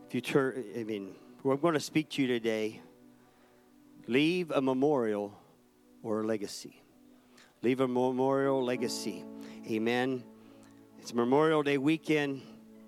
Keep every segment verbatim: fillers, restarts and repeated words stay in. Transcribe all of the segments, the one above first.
If you turn, I mean, we're going to speak to you today. Leave a memorial or a legacy. Leave a memorial legacy. Amen. It's Memorial Day weekend.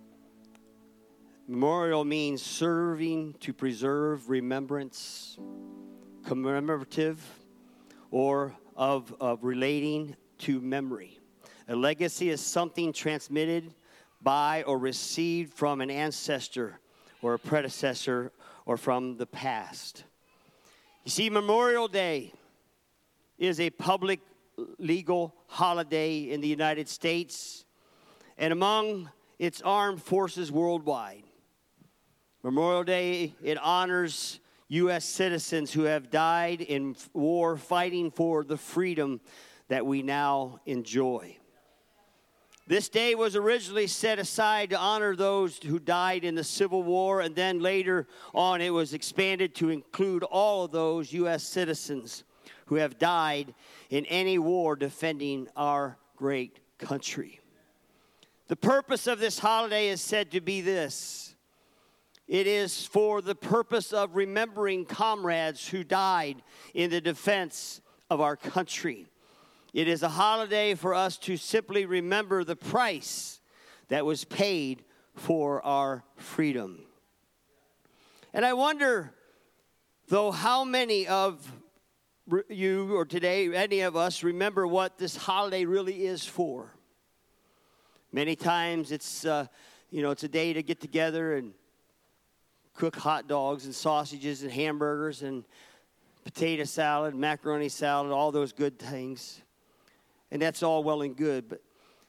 Memorial means serving to preserve remembrance, commemorative, or of, of relating to memory. A legacy is something transmitted by or received from an ancestor or a predecessor or from the past. You see, Memorial Day is a public legal holiday in the United States and among its armed forces worldwide. Memorial Day, it honors U S citizens who have died in war fighting for the freedom that we now enjoy. This day was originally set aside to honor those who died in the Civil War, and then later on it was expanded to include all of those U S citizens who have died in any war defending our great country. The purpose of this holiday is said to be this. It is for the purpose of remembering comrades who died in the defense of our country. It is a holiday for us to simply remember the price that was paid for our freedom. And I wonder, though, how many of you or today, any of us, remember what this holiday really is for. Many times it's, uh, you know, it's a day to get together and cook hot dogs and sausages and hamburgers and potato salad, macaroni salad, all those good things. And that's all well and good. But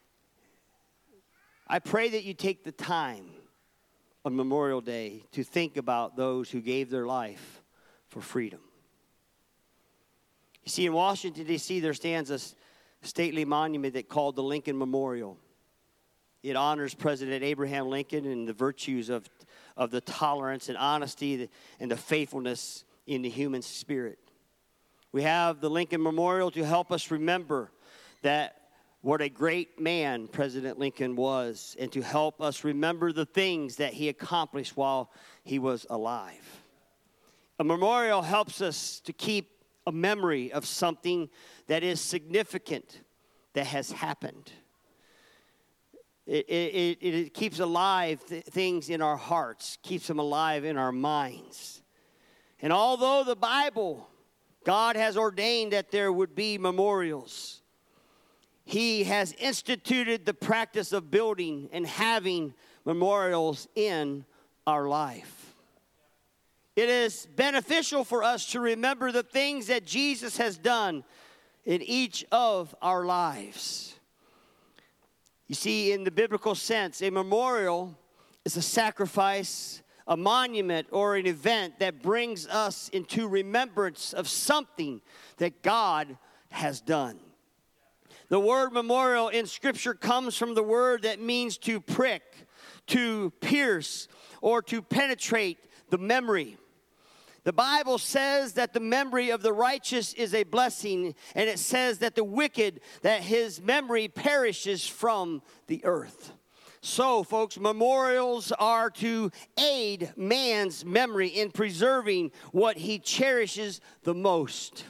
I pray that you take the time on Memorial Day to think about those who gave their life for freedom. You see, in Washington, D C, there stands a stately monument that called the Lincoln Memorial. It honors President Abraham Lincoln and the virtues of, of the tolerance and honesty and the faithfulness in the human spirit. We have the Lincoln Memorial to help us remember that what a great man President Lincoln was, and to help us remember the things that he accomplished while he was alive. A memorial helps us to keep a memory of something that is significant that has happened. It, it, it, it keeps alive th- things in our hearts, keeps them alive in our minds. And although the Bible, God has ordained that there would be memorials, He has instituted the practice of building and having memorials in our life. It is beneficial for us to remember the things that Jesus has done in each of our lives. You see, in the biblical sense, a memorial is a sacrifice, a monument, or an event that brings us into remembrance of something that God has done. The word memorial in Scripture comes from the word that means to prick, to pierce, or to penetrate the memory. The Bible says that the memory of the righteous is a blessing, and it says that the wicked, that his memory perishes from the earth. So, folks, memorials are to aid man's memory in preserving what he cherishes the most.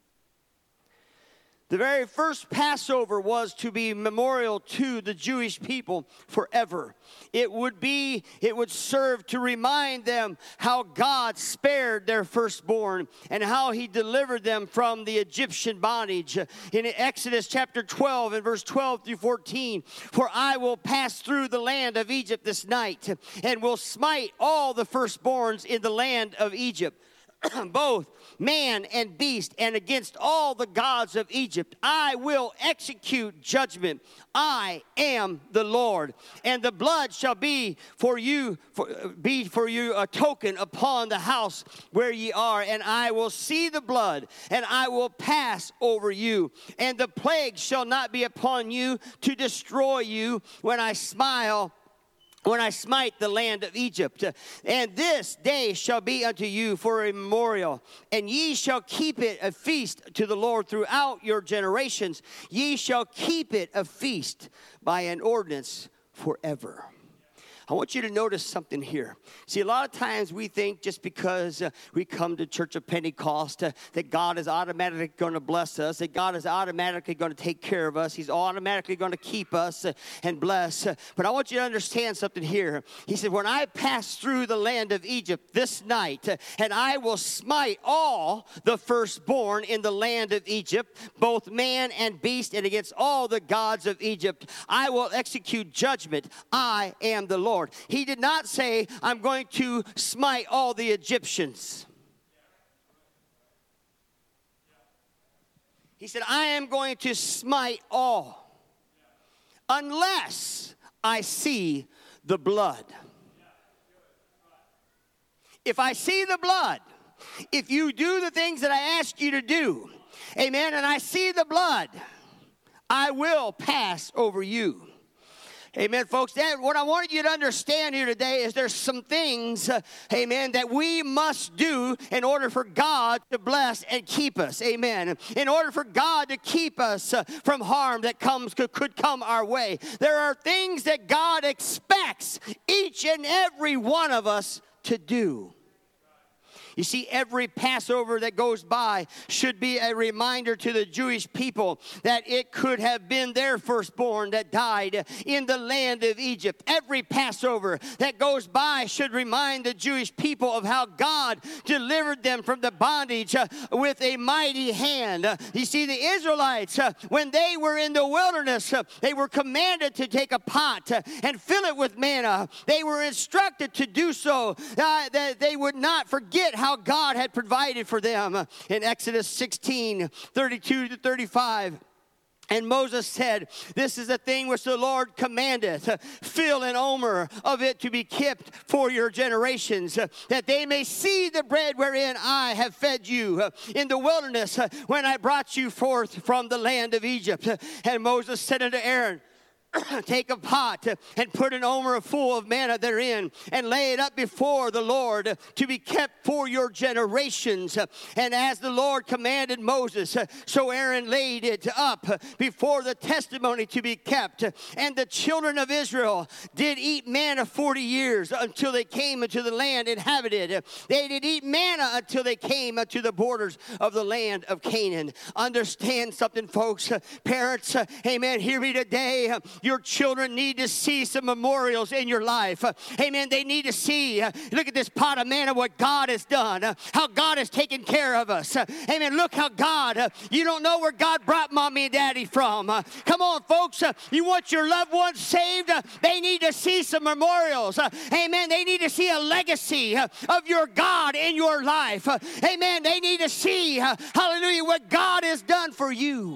The very first Passover was to be memorial to the Jewish people forever. It would be, it would serve to remind them how God spared their firstborn and how he delivered them from the Egyptian bondage. In Exodus chapter twelve and verse twelve through fourteen, for I will pass through the land of Egypt this night and will smite all the firstborns in the land of Egypt, both man and beast, and against all the gods of Egypt I will execute judgment. I am the Lord. And the blood shall be for you for, be for you a token upon the house where ye are, and I will see the blood, and I will pass over you, and the plague shall not be upon you to destroy you when I smile when I smite the land of Egypt. And this day shall be unto you for a memorial, and ye shall keep it a feast to the Lord throughout your generations. Ye shall keep it a feast by an ordinance forever. I want you to notice something here. See, a lot of times we think just because uh, we come to Church of Pentecost uh, that God is automatically going to bless us, that God is automatically going to take care of us. He's automatically going to keep us uh, and bless. Uh, but I want you to understand something here. He said, when I pass through the land of Egypt this night, uh, and I will smite all the firstborn in the land of Egypt, both man and beast, and against all the gods of Egypt, I will execute judgment. I am the Lord. He did not say, I'm going to smite all the Egyptians. He said, I am going to smite all, unless I see the blood. If I see the blood, if you do the things that I ask you to do, amen, and I see the blood, I will pass over you. Amen, folks. That, what I wanted you to understand here today is there's some things, uh, amen, that we must do in order for God to bless and keep us. Amen. In order for God to keep us uh, from harm that comes could, could come our way. There are things that God expects each and every one of us to do. You see, every Passover that goes by should be a reminder to the Jewish people that it could have been their firstborn that died in the land of Egypt. Every Passover that goes by should remind the Jewish people of how God delivered them from the bondage uh, with a mighty hand. Uh, you see, the Israelites, uh, when they were in the wilderness, uh, they were commanded to take a pot uh, and fill it with manna. They were instructed to do so, uh, that they would not forget how God had provided for them. In Exodus sixteen, thirty-two to thirty-five. And Moses said, this is the thing which the Lord commandeth, fill an omer of it to be kept for your generations, that they may see the bread wherein I have fed you in the wilderness when I brought you forth from the land of Egypt. And Moses said unto Aaron, take a pot and put an omer full of manna therein and lay it up before the Lord to be kept for your generations. And as the Lord commanded Moses, so Aaron laid it up before the testimony to be kept. And the children of Israel did eat manna forty years until they came into the land inhabited. They did eat manna until they came to the borders of the land of Canaan. Understand something, folks. Parents, amen, hear me today. Your children need to see some memorials in your life. Uh, amen. They need to see, uh, look at this pot of manna, what God has done, uh, how God has taken care of us. Uh, amen. Look how God, uh, you don't know where God brought mommy and daddy from. Uh, come on, folks. Uh, you want your loved ones saved? Uh, they need to see some memorials. Uh, amen. They need to see a legacy uh, of your God in your life. Uh, amen. They need to see, uh, hallelujah, what God has done for you.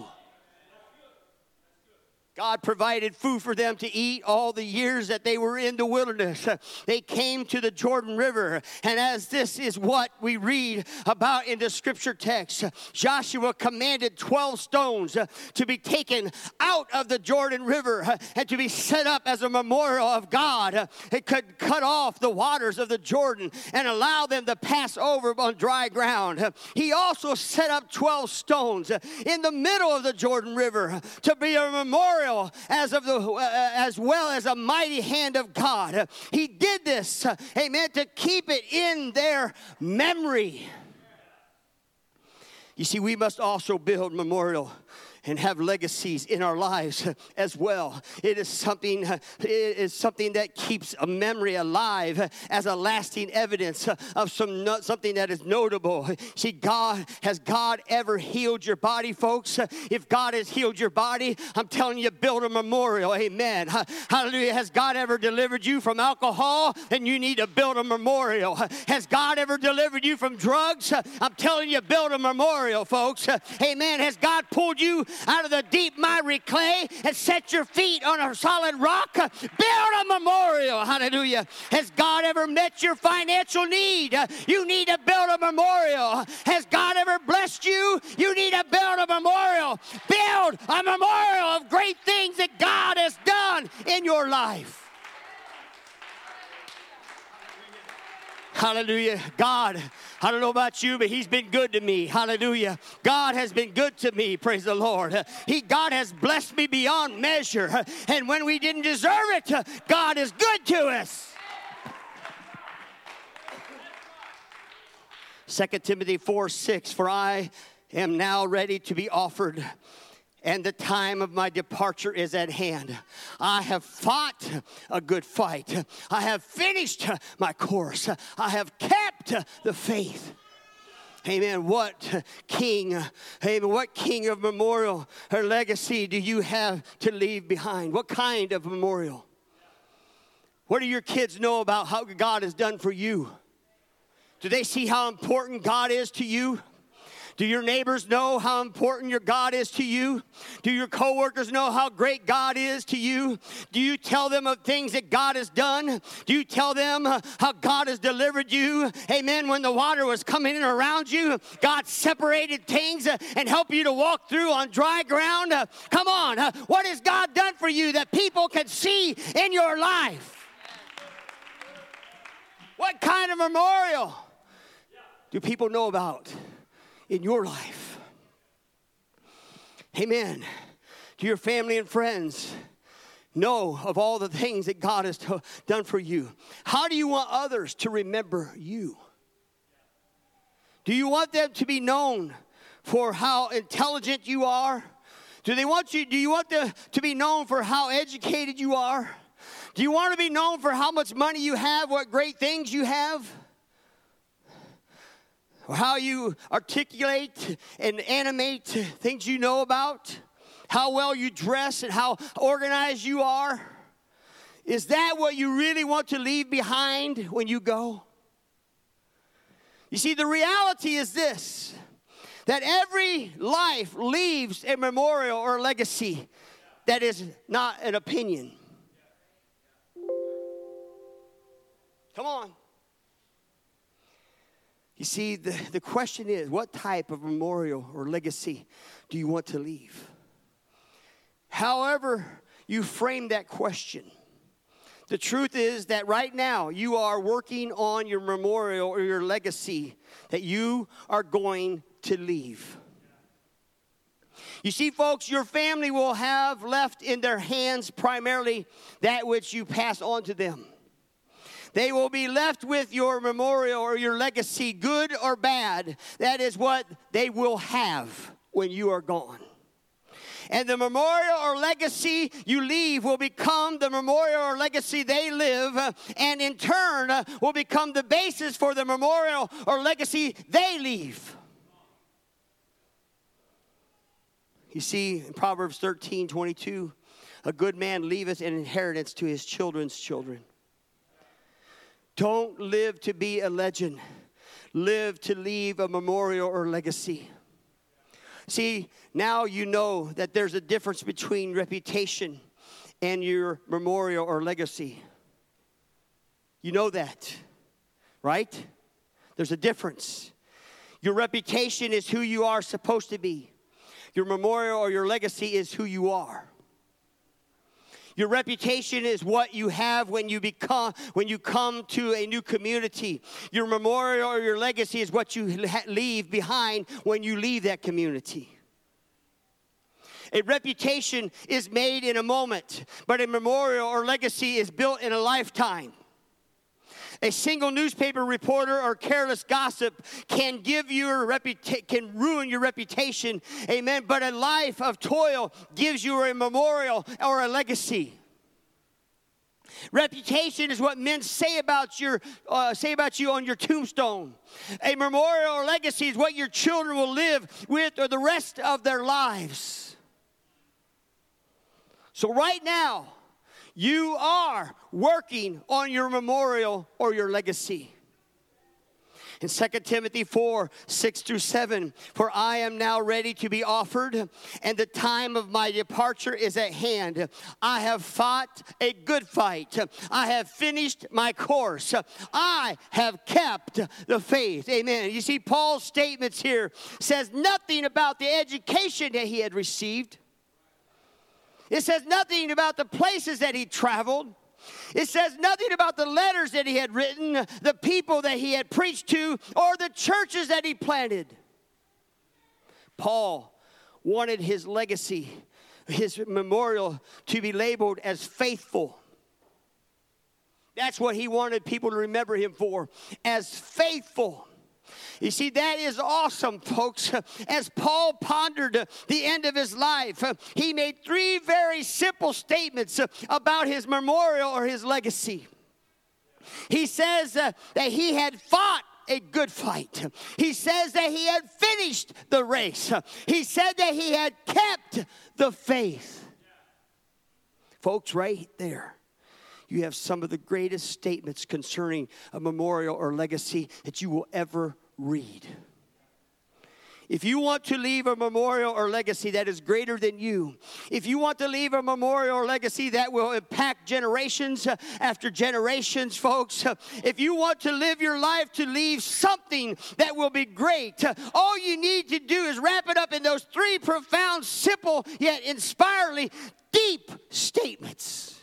God provided food for them to eat all the years that they were in the wilderness. They came to the Jordan River, and as this is what we read about in the scripture text, Joshua commanded twelve stones to be taken out of the Jordan River and to be set up as a memorial of God. It could cut off the waters of the Jordan and allow them to pass over on dry ground. He also set up twelve stones in the middle of the Jordan River to be a memorial as of the uh, as well as a mighty hand of God. He did this, uh, amen, to keep it in their memory. You see, we must also build memorial and have legacies in our lives as well. It is something, it is something that keeps a memory alive as a lasting evidence of some something that is notable. See, God, has God ever healed your body, folks? If God has healed your body, I'm telling you, build a memorial. Amen. Hallelujah. Has God ever delivered you from alcohol? Then you need to build a memorial. Has God ever delivered you from drugs? I'm telling you, build a memorial, folks. Amen. Has God pulled you out of the deep miry clay and set your feet on a solid rock? Build a memorial. Hallelujah. Has God ever met your financial need? You need to build a memorial. Has God ever blessed you? You need to build a memorial. Build a memorial of great things that God has done in your life. Hallelujah. God, I don't know about you, but he's been good to me. Hallelujah. God has been good to me. Praise the Lord. He, God has blessed me beyond measure. And when we didn't deserve it, God is good to us. Second Timothy four six, for I am now ready to be offered, and the time of my departure is at hand. I have fought a good fight. I have finished my course. I have kept the faith. Amen. What king, amen, what king of memorial or legacy do you have to leave behind? What kind of memorial? What do your kids know about how God has done for you? Do they see how important God is to you? Do your neighbors know how important your God is to you? Do your coworkers know how great God is to you? Do you tell them of things that God has done? Do you tell them uh, how God has delivered you? Amen. When the water was coming in around you, God separated things uh, and helped you to walk through on dry ground. Uh, come on. Uh, what has God done for you that people can see in your life? What kind of memorial do people know about in your life? Amen. Do your family and friends know of all the things that God has t- done for you? How do you want others to remember you? Do you want them to be known for how intelligent you are? Do they want you? Do you want them to be known for how educated you are? Do you want to be known for how much money you have, what great things you have? Or how you articulate and animate things you know about? How well you dress and how organized you are? Is that what you really want to leave behind when you go? You see, the reality is this, that every life leaves a memorial or a legacy that is not an opinion. Come on. You see, the, the question is, what type of memorial or legacy do you want to leave? However you frame that question, the truth is that right now you are working on your memorial or your legacy that you are going to leave. You see, folks, your family will have left in their hands primarily that which you pass on to them. They will be left with your memorial or your legacy, good or bad. That is what they will have when you are gone. And the memorial or legacy you leave will become the memorial or legacy they live, uh, and in turn uh, will become the basis for the memorial or legacy they leave. You see, in Proverbs thirteen twenty-two, a good man leaveth an inheritance to his children's children. Don't live to be a legend. Live to leave a memorial or legacy. See, now you know that there's a difference between reputation and your memorial or legacy. You know that, right? There's a difference. Your reputation is who you are supposed to be. Your memorial or your legacy is who you are. Your reputation is what you have when you become, when you come to a new community. Your memorial or your legacy is what you leave behind when you leave that community. A reputation is made in a moment, but a memorial or legacy is built in a lifetime. A single newspaper reporter or careless gossip can give your reputa- can ruin your reputation, amen. But a life of toil gives you a memorial or a legacy. Reputation is what men say about your uh, say about you on your tombstone. A memorial or legacy is what your children will live with or the rest of their lives. So right now, you are working on your memorial or your legacy. In Second Timothy four, six through seven, for I am now ready to be offered, and the time of my departure is at hand. I have fought a good fight. I have finished my course. I have kept the faith. Amen. You see, Paul's statements here says nothing about the education that he had received. It says nothing about the places that he traveled. It says nothing about the letters that he had written, the people that he had preached to, or the churches that he planted. Paul wanted his legacy, his memorial, to be labeled as faithful. That's what he wanted people to remember him for, as faithful. You see, that is awesome, folks. As Paul pondered the end of his life, he made three very simple statements about his memorial or his legacy. He says uh, that he had fought a good fight. He says that he had finished the race. He said that he had kept the faith. Folks, right there, you have some of the greatest statements concerning a memorial or legacy that you will ever read. If you want to leave a memorial or legacy that is greater than you, if you want to leave a memorial or legacy that will impact generations after generations, folks, if you want to live your life to leave something that will be great, all you need to do is wrap it up in those three profound, simple, yet inspiringly deep statements.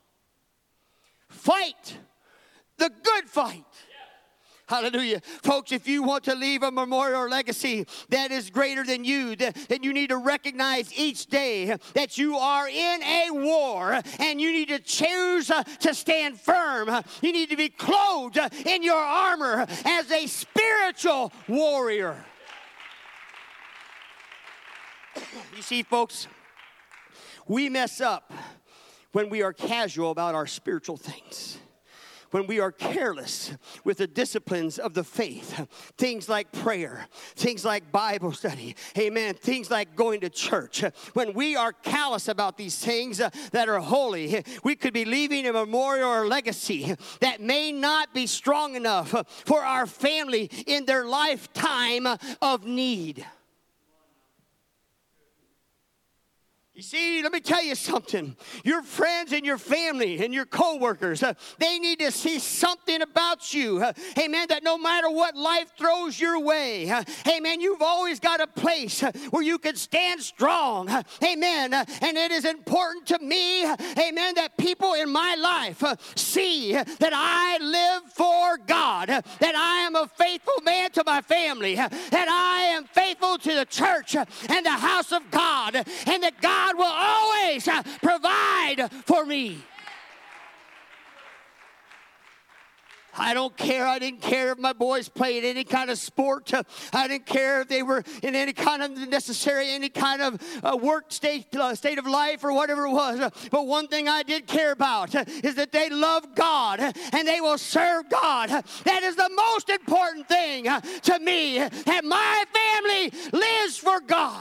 Fight the good fight. Hallelujah. Folks, if you want to leave a memorial or legacy that is greater than you, then you need to recognize each day that you are in a war and you need to choose to stand firm. You need to be clothed in your armor as a spiritual warrior. You see, folks, we mess up when we are casual about our spiritual things. When we are careless with the disciplines of the faith, things like prayer, things like Bible study, amen, things like going to church. When we are callous about these things uh, that are holy, we could be leaving a memorial or legacy that may not be strong enough for our family in their lifetime of need. You see, let me tell you something. Your friends and your family and your coworkers, uh, they need to see something about you. Uh, amen, that no matter what life throws your way, uh, amen, you've always got a place uh, where you can stand strong. Uh, amen, uh, and it is important to me, uh, amen, that people in my life uh, see uh, that I live for God, uh, that I am a faithful man to my family, uh, that I am faithful to the church uh, and the house of God, uh, and that God God will always uh, provide for me. I don't care. I didn't care if my boys played any kind of sport. Uh, I didn't care if they were in any kind of necessary, any kind of uh, work state, uh, state of life or whatever it was. Uh, but one thing I did care about uh, is that they love God uh, and they will serve God. Uh, that is the most important thing uh, to me, uh, that my family lives for God.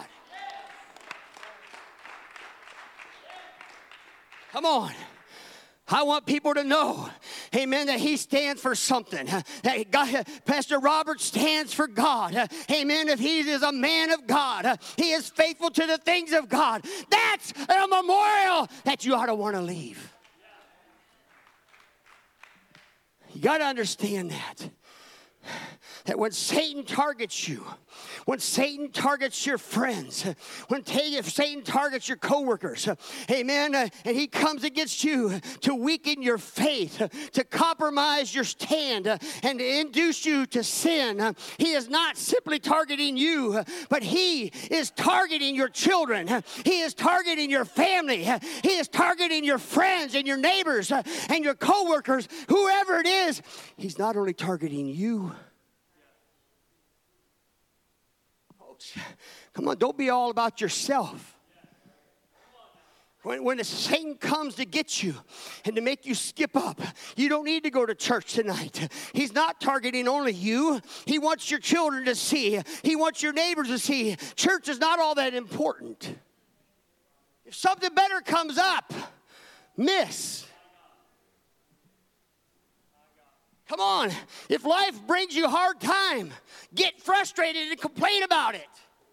Come on. I want people to know, amen, that he stands for something. That God, Pastor Robert stands for God. Amen. If he is a man of God, he is faithful to the things of God. That's a memorial that you ought to want to leave. You got to understand that. That when Satan targets you, when Satan targets your friends, when Satan targets your coworkers, amen, and he comes against you to weaken your faith, to compromise your stand, and to induce you to sin, he is not simply targeting you, but he is targeting your children. He is targeting your family. He is targeting your friends and your neighbors and your coworkers, whoever it is. He's not only targeting you. Come on, don't be all about yourself. When, when Satan comes to get you and to make you skip up, you don't need to go to church tonight. He's not targeting only you. He wants your children to see. He wants your neighbors to see. Church is not all that important. If something better comes up, miss. Come on. If life brings you a hard time, get frustrated and complain about it.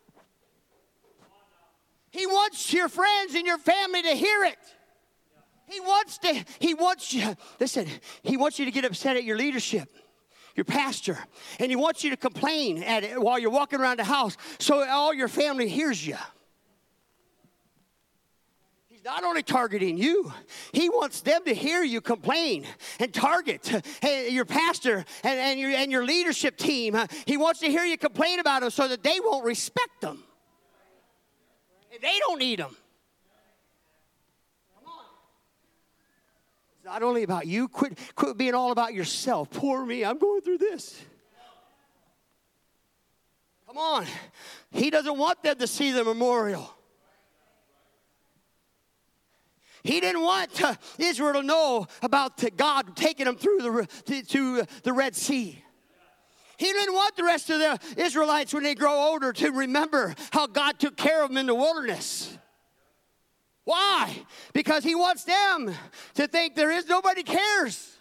He wants your friends and your family to hear it. He wants to, he wants you, listen, he wants you to get upset at your leadership, your pastor, and he wants you to complain at it while you're walking around the house so all your family hears you. not only targeting you, he wants them to hear you complain and target hey, your pastor and, and, your, and your leadership team. He wants to hear you complain about them so that they won't respect them. And they don't need them. Come on. It's not only about you. Quit, quit being all about yourself. Poor me, I'm going through this. Come on. He doesn't want them to see the memorial. He didn't want uh, Israel to know about uh, God taking them through the, to, to the Red Sea. He didn't want the rest of the Israelites, when they grow older, to remember how God took care of them in the wilderness. Why? Because he wants them to think there is nobody cares.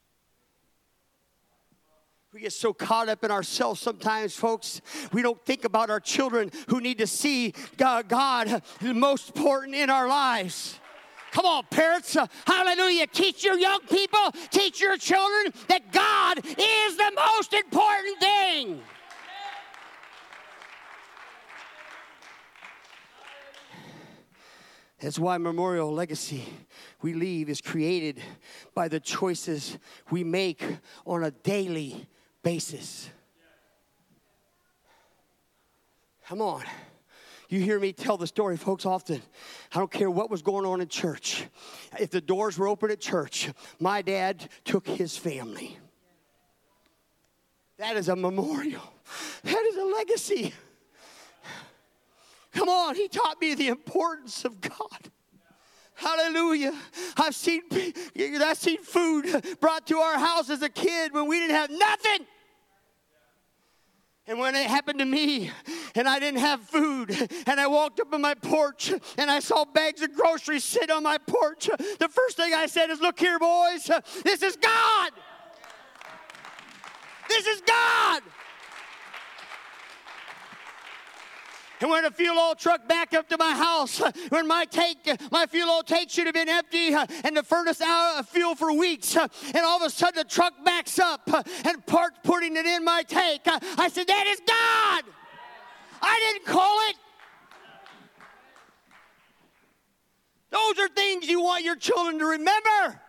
We get so caught up in ourselves sometimes, folks. We don't think about our children who need to see God, God the most important in our lives. Come on, parents. Uh, hallelujah. Teach your young people, teach your children that God is the most important thing. That's why Memorial Legacy we leave is created by the choices we make on a daily basis. Come on. You hear me tell the story, folks, often. I don't care what was going on in church. If the doors were open at church, my dad took his family. That is a memorial. That is a legacy. Come on, he taught me the importance of God. Hallelujah. I've seen, I've seen food brought to our house as a kid when we didn't have nothing. And when it happened to me and I didn't have food and I walked up on my porch and I saw bags of groceries sit on my porch, the first thing I said is, look here, boys, this is God. This is God. And when the fuel oil truck backed up to my house, when my tank, my fuel oil tank should have been empty and the furnace out of fuel for weeks, and all of a sudden the truck backs up and parts putting it in my tank, I said, that is God. I didn't call it. Those are things you want your children to remember.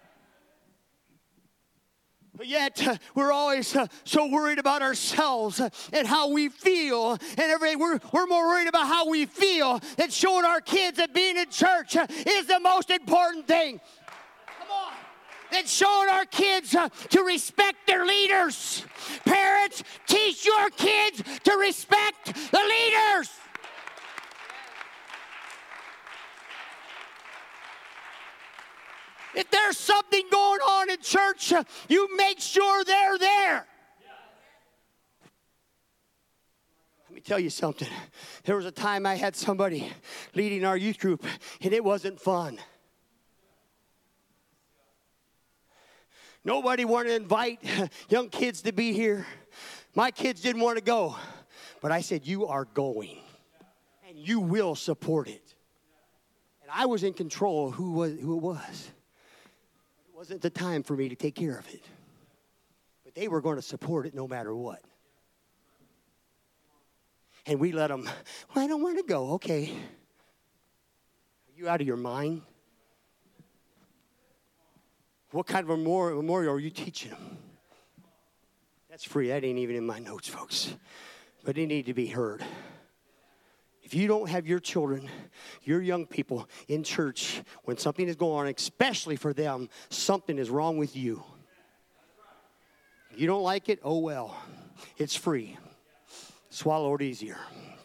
But yet, uh, we're always uh, so worried about ourselves uh, and how we feel. And everything. We're, we're more worried about how we feel than showing our kids that being in church uh, is the most important thing. Come on. Than showing our kids uh, to respect their leaders. Parents, teach your kids to respect the leaders. If there's something going on in church, you make sure they're there. Let me tell you something. There was a time I had somebody leading our youth group, and it wasn't fun. Nobody wanted to invite young kids to be here. My kids didn't want to go. But I said, you are going, and you will support it. And I was in control of who, was, who it was. It wasn't the time for me to take care of it. But they were going to support it no matter what. And we let them, well, I don't want to go. Okay. Are you out of your mind? What kind of a memorial are you teaching them? That's free. That ain't even in my notes, folks. But they need to be heard. If you don't have your children, your young people in church, when something is going on, especially for them, something is wrong with you. You don't like it? Oh, well. It's free. Swallow it easier.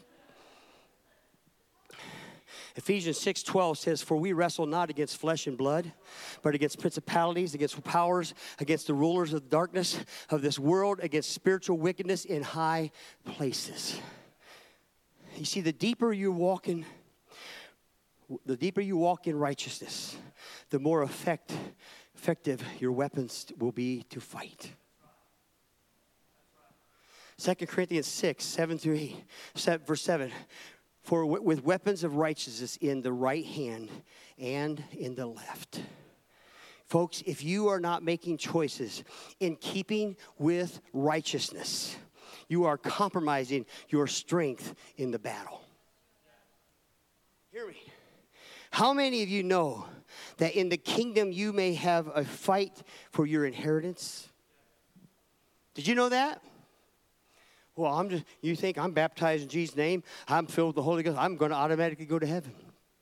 Ephesians six twelve says, for we wrestle not against flesh and blood, but against principalities, against powers, against the rulers of darkness of this world, against spiritual wickedness in high places. You see, the deeper you walk in, the deeper you walk in righteousness, the more effect, effective your weapons will be to fight. Second Corinthians six, seven through eight, verse seven. For with weapons of righteousness in the right hand and in the left. Folks, if you are not making choices in keeping with righteousness, you are compromising your strength in the battle. Hear me. How many of you know that in the kingdom you may have a fight for your inheritance? Did you know that? Well, I'm just, you think I'm baptized in Jesus' name, I'm filled with the Holy Ghost, I'm going to automatically go to heaven.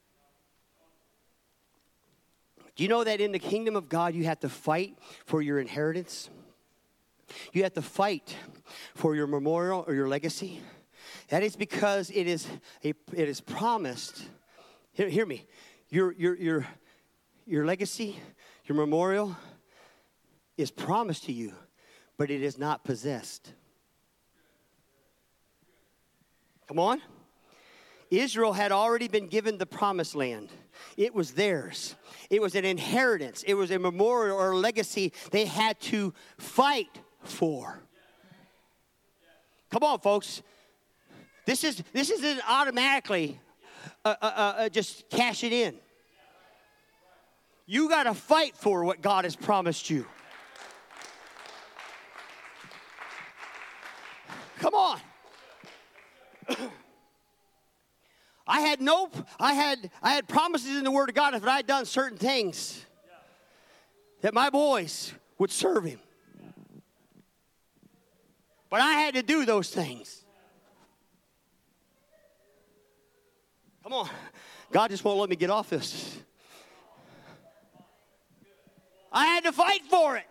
Do you know that in the kingdom of God you have to fight for your inheritance? You have to fight for your memorial or your legacy. That is because it is a, it is promised. Hear, hear me. Your your your your legacy, your memorial is promised to you, but it is not possessed. Come on. Israel had already been given the promised land. It was theirs. It was an inheritance. It was a memorial or a legacy they had to fight for. Come on, folks. This is this isn't automatically uh, uh, uh, just cash it in. You got to fight for what God has promised you. Come on. I had no, I had, I had promises in the Word of God if I had done certain things that my boys would serve Him. But I had to do those things. Come on. God just won't let me get off this. I had to fight for it.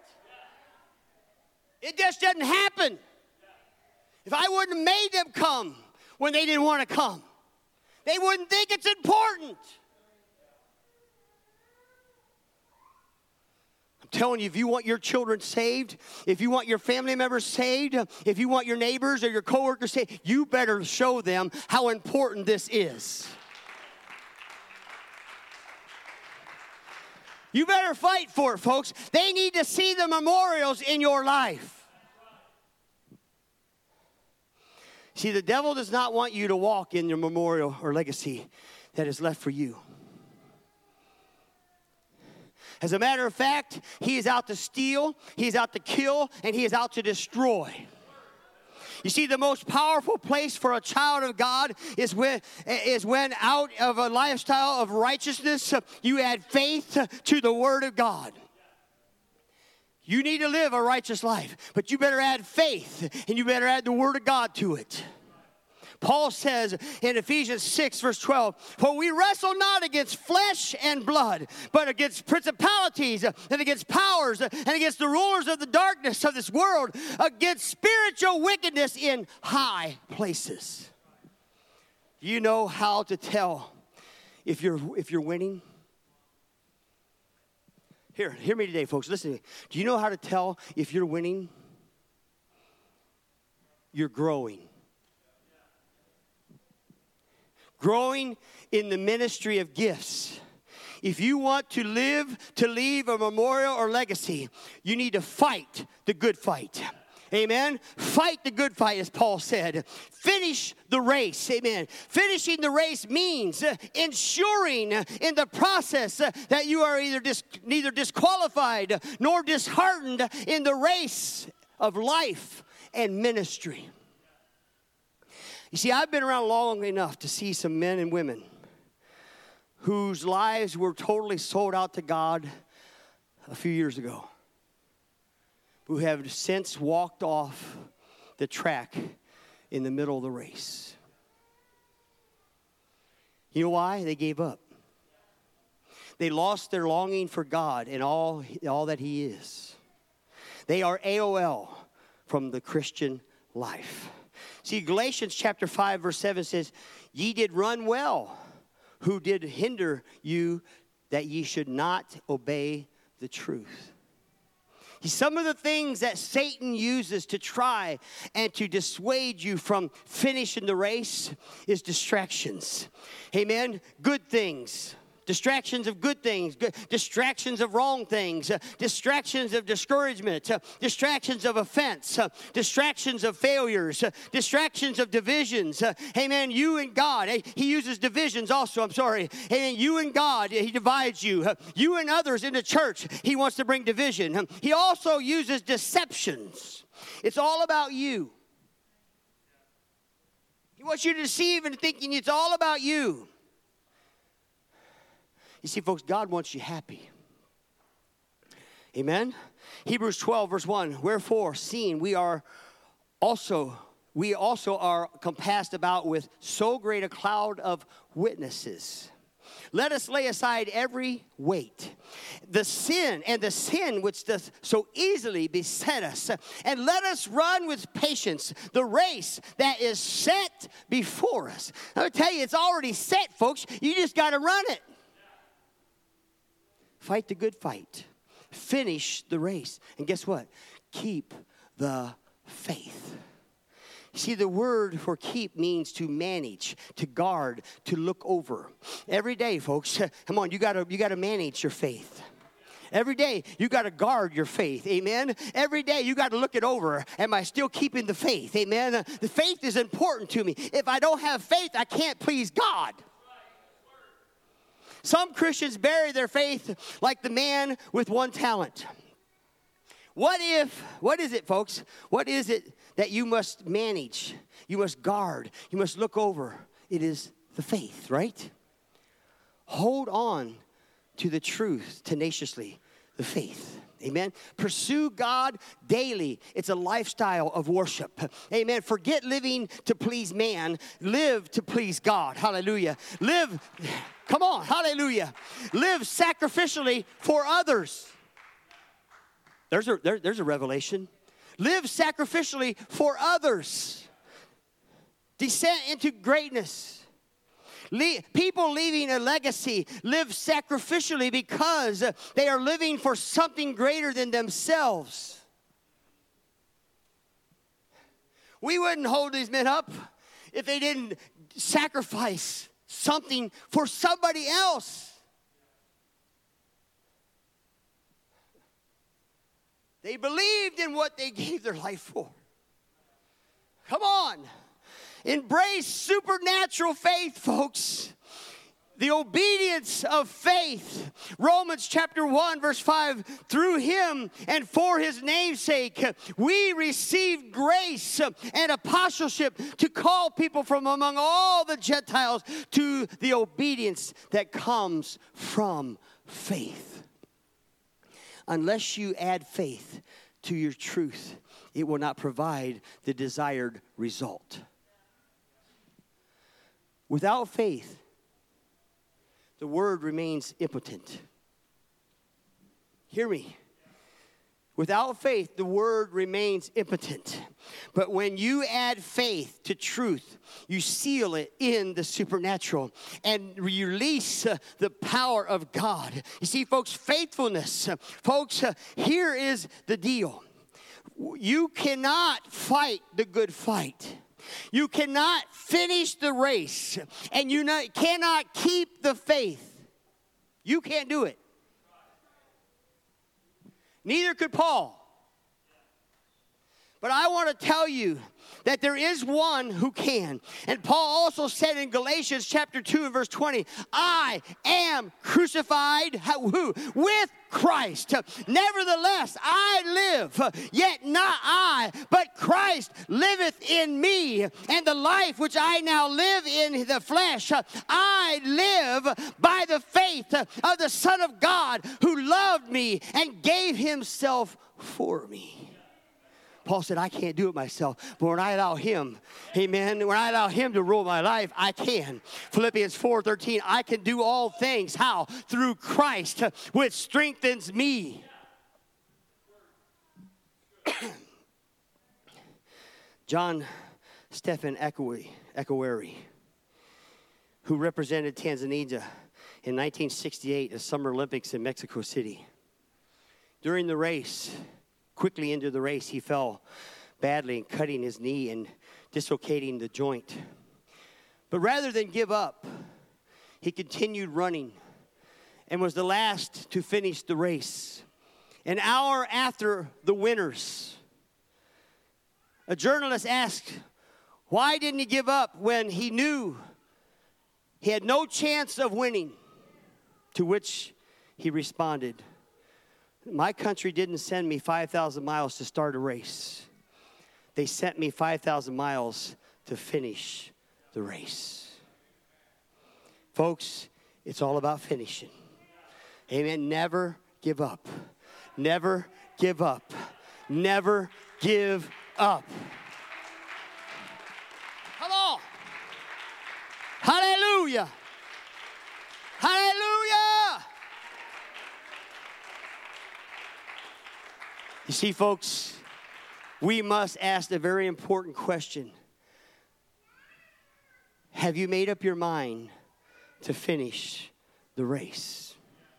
It just doesn't happen. If I wouldn't have made them come when they didn't want to come, they wouldn't think it's important. I'm telling you, if you want your children saved, if you want your family members saved, if you want your neighbors or your coworkers saved, you better show them how important this is. You better fight for it, folks. They need to see the memorials in your life. See, the devil does not want you to walk in your memorial or legacy that is left for you. As a matter of fact, he is out to steal, he is out to kill, and he is out to destroy. You see, the most powerful place for a child of God is when, is when out of a lifestyle of righteousness, you add faith to the Word of God. You need to live a righteous life, but you better add faith, and you better add the Word of God to it. Paul says in Ephesians six, verse twelve, for we wrestle not against flesh and blood, but against principalities and against powers and against the rulers of the darkness of this world, against spiritual wickedness in high places. Do you know how to tell if you're, if you're winning? Here, hear me today, folks. Listen to me. Do you know how to tell if you're winning? You're growing. Growing in the ministry of gifts. If you want to live, to leave a memorial or legacy, you need to fight the good fight. Amen. Fight the good fight, as Paul said. Finish the race. Amen. Finishing the race means uh, ensuring uh, in the process uh, that you are either dis- neither disqualified nor disheartened in the race of life and ministry. You see, I've been around long enough to see some men and women whose lives were totally sold out to God a few years ago, who have since walked off the track in the middle of the race. You know why? They gave up. They lost their longing for God and all, all that He is. They are A O L from the Christian life. See, Galatians chapter five, verse seven says, ye did run well, who did hinder you that ye should not obey the truth. Some of the things that Satan uses to try and to dissuade you from finishing the race is distractions. Amen? Good things. Distractions of good things, good, distractions of wrong things, uh, distractions of discouragement, uh, distractions of offense, uh, distractions of failures, uh, distractions of divisions. Uh, amen. You and God. Uh, he uses divisions also. I'm sorry. Amen. You and God. Uh, he divides you. Uh, you and others in the church. He wants to bring division. Um, he also uses deceptions. It's all about you. He wants you to deceive and thinking it's all about you. You see, folks, God wants you happy. Amen? Hebrews twelve, verse one. Wherefore, seeing we are also, we also are compassed about with so great a cloud of witnesses. Let us lay aside every weight, the sin and the sin which doth so easily beset us, and let us run with patience the race that is set before us. I'll tell you, it's already set, folks. You just got to run it. Fight the good fight. Finish the race. And guess what? Keep the faith. See, the word for keep means to manage, to guard, to look over. Every day, folks, come on, you gotta you gotta manage your faith. Every day, you got to guard your faith. Amen. Every day, you got to look it over. Am I still keeping the faith? Amen. The faith is important to me. If I don't have faith, I can't please God. Some Christians bury their faith like the man with one talent. What if, what is it, folks? What is it that you must manage? You must guard. You must look over. It is the faith, right? Hold on to the truth tenaciously, the faith. Amen. Pursue God daily. It's a lifestyle of worship. Amen. Forget living to please man. Live to please God. Hallelujah. Live, come on, hallelujah. Live sacrificially for others. There's a, there, there's a revelation. Live sacrificially for others. Descent into greatness. Le- people leaving a legacy live sacrificially because they are living for something greater than themselves. We wouldn't hold these men up if they didn't sacrifice something for somebody else. They believed in what they gave their life for. Come on. Embrace supernatural faith, folks. The obedience of faith. Romans chapter one, verse five. Through him and for his name's sake, we received grace and apostleship to call people from among all the Gentiles to the obedience that comes from faith. Unless you add faith to your truth, it will not provide the desired result. Without faith, the word remains impotent. Hear me. Without faith, the word remains impotent. But when you add faith to truth, you seal it in the supernatural and release uh, the power of God. You see, folks, faithfulness. Uh, folks, uh, here is the deal. You cannot fight the good fight. You cannot finish the race. And you not, cannot keep the faith. You can't do it. Neither could Paul. But I want to tell you that there is one who can. And Paul also said in Galatians chapter two and verse twenty, I am crucified who? With Christ. Nevertheless, I live, yet not I, but Christ liveth in me. And the life which I now live in the flesh, I live by the faith of the Son of God who loved me and gave himself for me. Paul said, I can't do it myself, but when I allow him, amen, when I allow him to rule my life, I can. Philippians four thirteen, I can do all things. How? Through Christ, which strengthens me. John Stephen Ekoweri, who represented Tanzania in nineteen sixty-eight at Summer Olympics in Mexico City. During the race, quickly into the race, he fell badly and cutting his knee and dislocating the joint. But rather than give up, he continued running and was the last to finish the race. An hour after the winners, a journalist asked, why didn't he give up when he knew he had no chance of winning? To which he responded, my country didn't send me five thousand miles to start a race. They sent me five thousand miles to finish the race. Folks, it's all about finishing. Amen. Never give up. Never give up. Never give up. Come on. Hallelujah. Hallelujah. You see, folks, we must ask the very important question. Have you made up your mind to finish the race?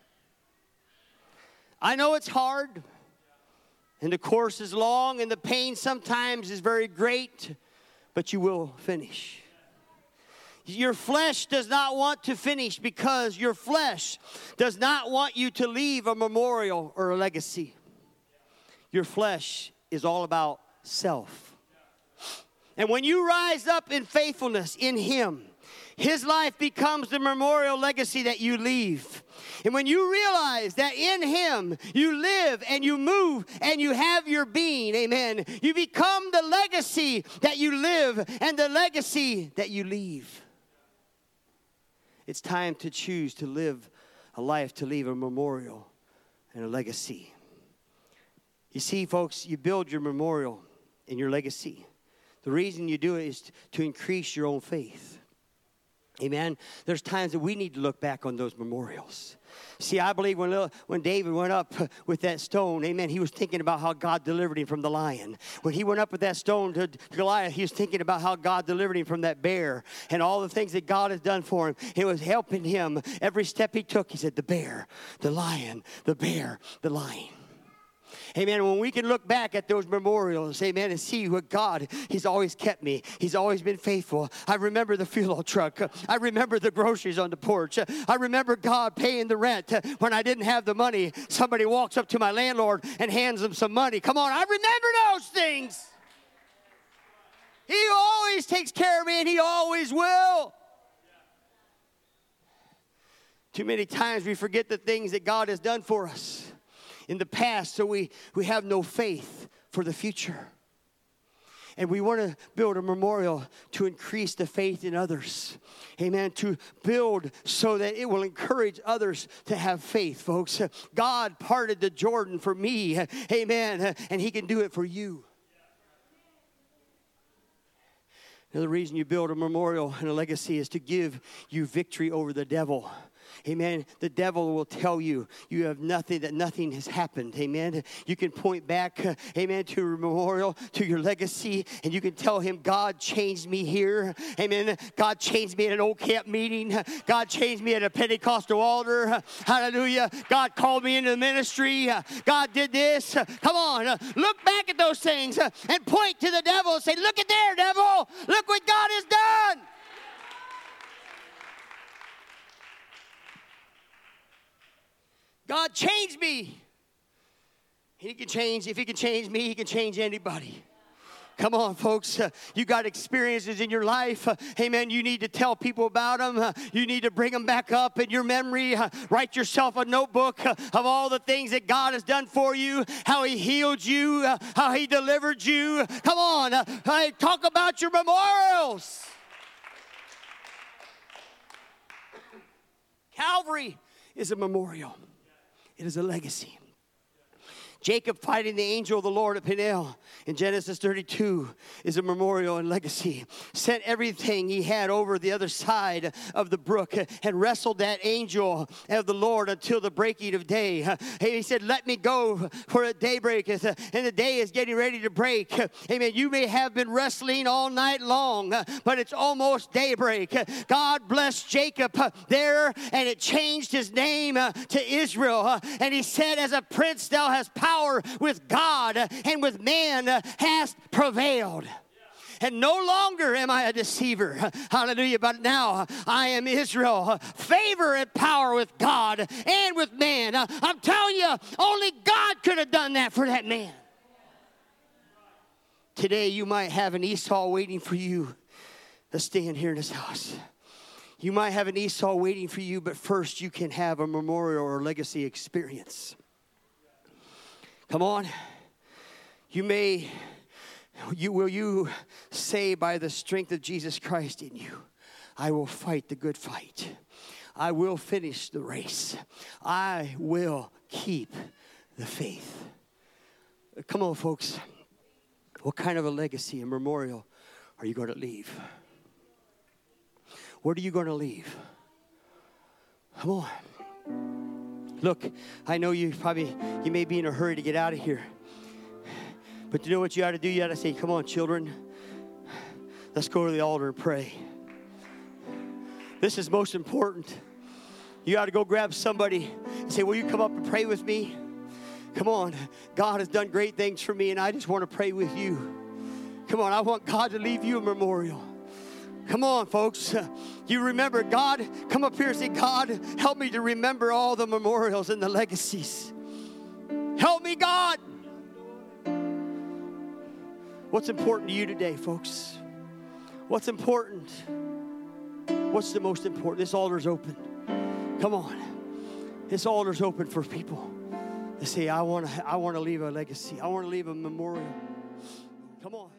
I know it's hard, and the course is long, and the pain sometimes is very great, but you will finish. Your flesh does not want to finish because your flesh does not want you to leave a memorial or a legacy. Your flesh is all about self. And when you rise up in faithfulness in Him, His life becomes the memorial legacy that you leave. And when you realize that in Him you live and you move and you have your being, amen, you become the legacy that you live and the legacy that you leave. It's time to choose to live a life to leave a memorial and a legacy. You see, folks, you build your memorial and your legacy. The reason you do it is to increase your own faith. Amen. There's times that we need to look back on those memorials. See, I believe when, little, when David went up with that stone, amen, he was thinking about how God delivered him from the lion. When he went up with that stone to Goliath, he was thinking about how God delivered him from that bear and all the things that God has done for him. It was helping him every step he took. He said, the bear, the lion, the bear, the lion. Amen. When we can look back at those memorials, amen, and see what God, He's always kept me. He's always been faithful. I remember the fuel truck. I remember the groceries on the porch. I remember God paying the rent when I didn't have the money. Somebody walks up to my landlord and hands them some money. Come on, I remember those things. He always takes care of me, and He always will. Too many times we forget the things that God has done for us in the past, so we, we have no faith for the future. And we want to build a memorial to increase the faith in others. Amen. To build so that it will encourage others to have faith, folks. God parted the Jordan for me. Amen. And He can do it for you. Another reason you build a memorial and a legacy is to give you victory over the devil. Amen. The devil will tell you you have nothing, that nothing has happened. Amen. You can point back, uh, amen, to your memorial, to your legacy, and you can tell him, God changed me here. Amen. God changed me at an old camp meeting. God changed me at a Pentecostal altar. Hallelujah. God called me into the ministry. God did this. Come on. Look back at those things and point to the devil and say, look at there, devil. Look what God has done. God changed me. He can change. If He can change me, He can change anybody. Come on, folks. Uh, you got experiences in your life. Uh, amen. You need to tell people about them. Uh, you need to bring them back up in your memory. Uh, write yourself a notebook uh, of all the things that God has done for you, how He healed you, uh, how He delivered you. Come on. Uh, uh, talk about your memorials. Calvary is a memorial. It is a legacy. Jacob fighting the angel of the Lord at Peniel in Genesis thirty-two is a memorial and legacy. Sent everything he had over the other side of the brook and wrestled that angel of the Lord until the breaking of day. He said, let me go for a daybreak, and the day is getting ready to break. Amen. You may have been wrestling all night long, but it's almost daybreak. God blessed Jacob there, and it changed his name to Israel. And he said, as a prince thou hast power Power with God and with man hast prevailed. And no longer am I a deceiver. Hallelujah. But now I am Israel. Favor and power with God and with man. I'm telling you, only God could have done that for that man. Today you might have an Esau waiting for you to stand here in this house. You might have an Esau waiting for you, but first you can have a memorial or legacy experience. Come on. You may, you will you say by the strength of Jesus Christ in you, I will fight the good fight. I will finish the race. I will keep the faith. Come on, folks. What kind of a legacy, a memorial are you going to leave? What are you going to leave? Come on. Look, I know you probably, you may be in a hurry to get out of here. But you know what you got to do? You got to say, come on, children. Let's go to the altar and pray. This is most important. You got to go grab somebody and say, will you come up and pray with me? Come on. God has done great things for me, and I just want to pray with you. Come on. I want God to leave you a memorial. Come on, folks. You remember God. Come up here and say, God, help me to remember all the memorials and the legacies. Help me, God. What's important to you today, folks? What's important? What's the most important? This altar's open. Come on. This altar's open for people to say, I want to I want to leave a legacy. I want to leave a memorial. Come on.